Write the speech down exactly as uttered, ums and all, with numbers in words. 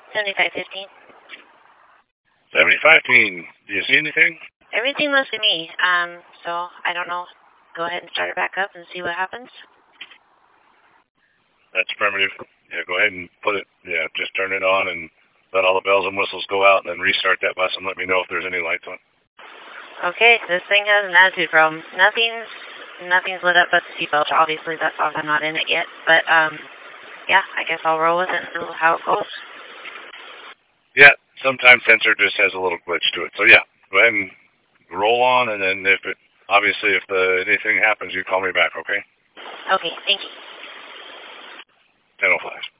seventy-five fifteen. seventy-five fifteen. Do you see anything? Everything looks to me. Um, so I don't know. Go ahead and start it back up and see what happens. That's affirmative. Yeah, go ahead and put it, yeah, just turn it on and let all the bells and whistles go out and then restart that bus and let me know if there's any lights on. Okay, this thing has an attitude problem. Nothing's, nothing's lit up but the seatbelt. Obviously, that's off. I'm not in it yet. But, um, yeah, I guess I'll roll with it and see how it goes. Yeah, sometimes sensor just has a little glitch to it. So, yeah, go ahead and roll on, and then if it, obviously, if the, anything happens, you call me back, okay? Okay, thank you. ten oh five.